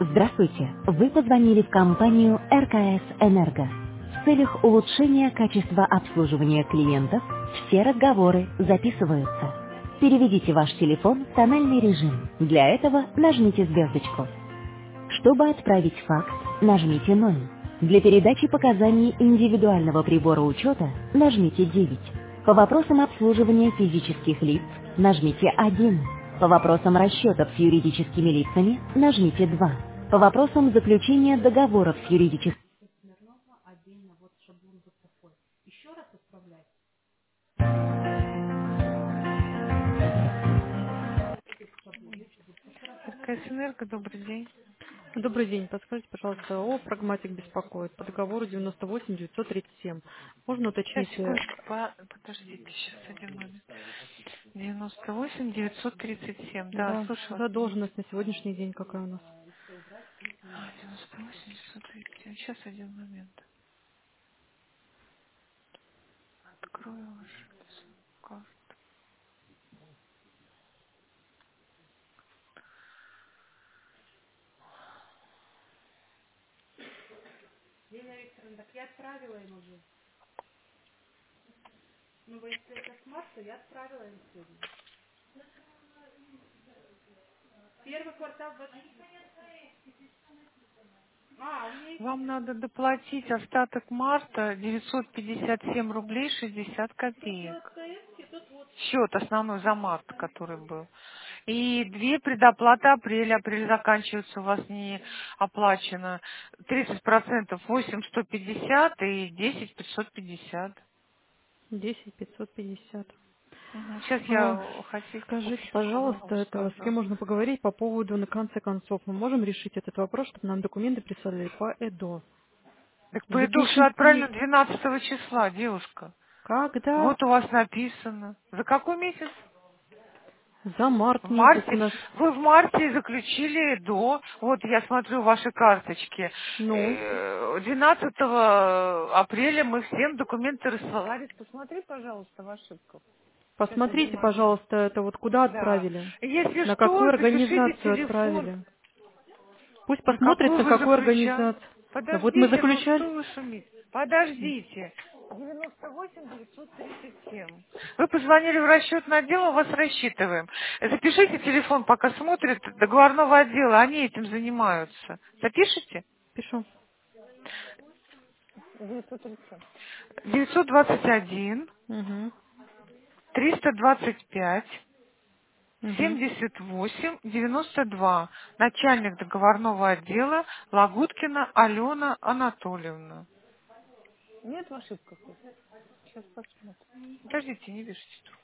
Здравствуйте! Вы позвонили в компанию РКС «Энерго». В целях улучшения качества обслуживания клиентов все разговоры записываются. Переведите ваш телефон в тональный режим. Для этого нажмите звездочку. Чтобы отправить факс, нажмите 0. Для передачи показаний индивидуального прибора учета нажмите 9. По вопросам обслуживания физических лиц нажмите 1. По вопросам расчетов с юридическими лицами нажмите 2. По вопросам заключения договоров с юридическими... РКС «Энерго», добрый день. Добрый день. Подскажите, пожалуйста, о «Прагматик» беспокоит по договору 98 937. Можно Сейчас, уточнить? секундочку, подождите, сейчас один момент. 98 937, да, Да, слушаю вас. задолженность на сегодняшний день какая у нас? 98 937, сейчас один момент. Открою вашу карту. Вам надо доплатить остаток марта 957 рублей 60 копеек. Счет основной за март, который был. И две предоплаты апреля. Апрель заканчивается, у вас не оплачено. 30% 8 150 и 10 550. 10 550. Сейчас А, я хочу Скажите, общую пожалуйста, сумму это с кем скажу. можно поговорить по поводу, на конце концов, мы можем решить этот вопрос, чтобы нам документы прислали по ЭДО? Так по итогу все отправлено Запишите, 12 числа, девушка. когда Вот у вас написано. За какой месяц? за март В месяц у марте? нас, Вы в марте заключили до, вот я смотрю ваши карточки, ну, 12 апреля мы всем документы рассылали. Посмотри, пожалуйста, в ошибках. Сейчас один посмотрите, момент. пожалуйста, это вот куда Да. отправили, Если на что, какую запишите организацию телефон. отправили. Пусть На посмотрит, какую на вы какую заключали? организацию. Да вот мы Подождите, ну заключали. что вы шумите? Подождите. 98 937. Вы позвонили в расчетный отдел, у вас рассчитываем. Запишите телефон, пока смотрят договорного отдела, они этим занимаются. Запишите? Пишу. 921 Угу. 325 Угу. 78 92. Начальник договорного отдела Лагуткина Алена Анатольевна. Нет в ошибках? Сейчас посмотрим. Подождите, не вешайте трубку.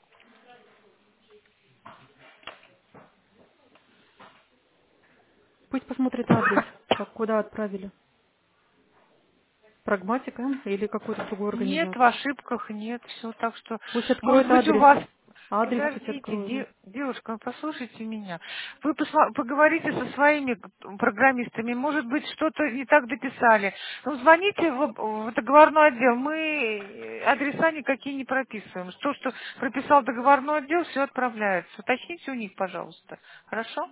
Пусть посмотрит адрес, как куда отправили. Прагматика или какую-то другую Нет, в организацию. ошибках нет, все так что, Пусть может откроет быть, у адрес. вас... Адрес пусть Подождите, откроет. Да. девушка, ну послушайте меня. Вы поговорите со своими программистами, может быть, что-то не так дописали. Ну, звоните в договорной отдел, мы адреса никакие не прописываем. То, что прописал договорной отдел, все отправляется. Уточните у них, пожалуйста. Хорошо?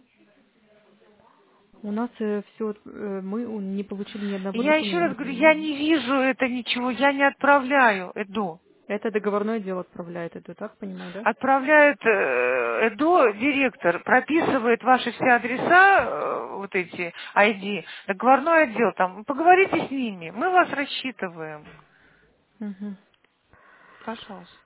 У нас все, мы не получили ни одного Я еще раз документа. говорю, я не вижу это ничего, я не отправляю, Эду. Это договорное дело отправляет, это так понимаю, да? Отправляет ЭДО, директор, прописывает ваши все адреса, вот эти ID, договорной отдел там. Поговорите с ними, мы вас рассчитываем. Угу. Пожалуйста.